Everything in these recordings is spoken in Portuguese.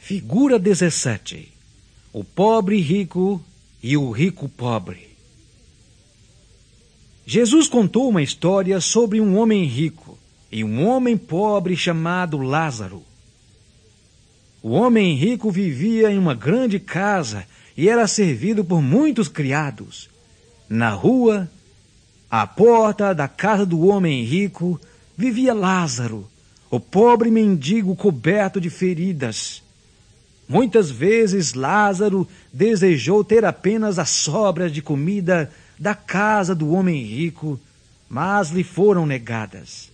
Figura 17. O pobre rico e o rico pobre. Jesus contou uma história sobre um homem rico e um homem pobre chamado Lázaro. O homem rico vivia em uma grande casa e era servido por muitos criados. Na rua, à porta da casa do homem rico, vivia Lázaro, o pobre mendigo coberto de feridas. Muitas vezes Lázaro desejou ter apenas as sobras de comida da casa do homem rico, mas lhe foram negadas.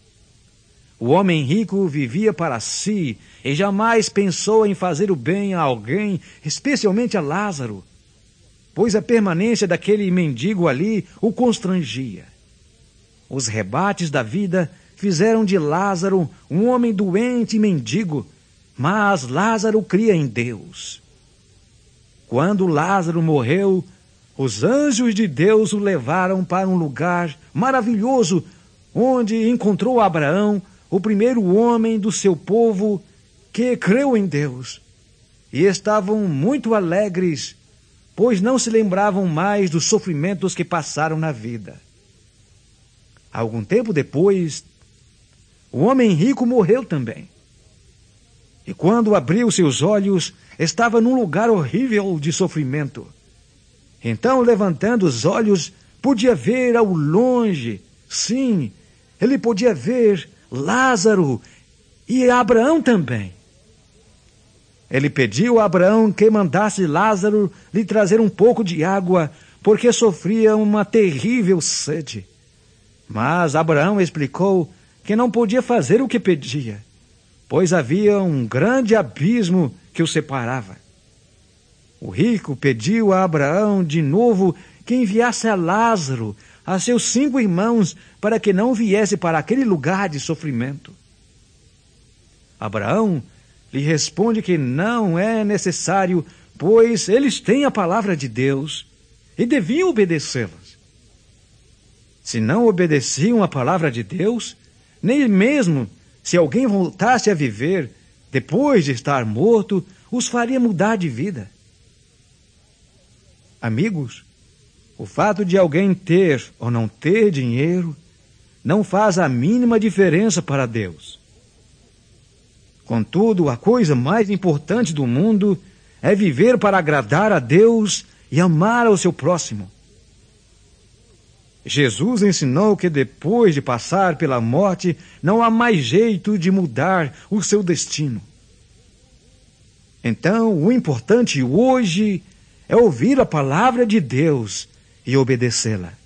O homem rico vivia para si e jamais pensou em fazer o bem a alguém, especialmente a Lázaro, pois a permanência daquele mendigo ali o constrangia. Os rebates da vida fizeram de Lázaro um homem doente e mendigo, mas Lázaro cria em Deus. Quando Lázaro morreu, os anjos de Deus o levaram para um lugar maravilhoso, onde encontrou Abraão, o primeiro homem do seu povo que creu em Deus. E estavam muito alegres, pois não se lembravam mais dos sofrimentos que passaram na vida. Algum tempo depois, o homem rico morreu também. E quando abriu seus olhos, estava num lugar horrível de sofrimento. Então, levantando os olhos, podia ver ao longe, sim, ele podia ver Lázaro e Abraão também. Ele pediu a Abraão que mandasse Lázaro lhe trazer um pouco de água, porque sofria uma terrível sede. Mas Abraão explicou que não podia fazer o que pedia, pois havia um grande abismo que o separava. O rico pediu a Abraão de novo que enviasse a Lázaro, a seus 5 irmãos, para que não viesse para aquele lugar de sofrimento. Abraão lhe responde que não é necessário, pois eles têm a palavra de Deus e deviam obedecê-las. Se não obedeciam a palavra de Deus, nem mesmo se alguém voltasse a viver depois de estar morto, os faria mudar de vida. Amigos, o fato de alguém ter ou não ter dinheiro não faz a mínima diferença para Deus. Contudo, a coisa mais importante do mundo é viver para agradar a Deus e amar ao seu próximo. Jesus ensinou que depois de passar pela morte, não há mais jeito de mudar o seu destino. Então, o importante hoje é ouvir a palavra de Deus e obedecê-la.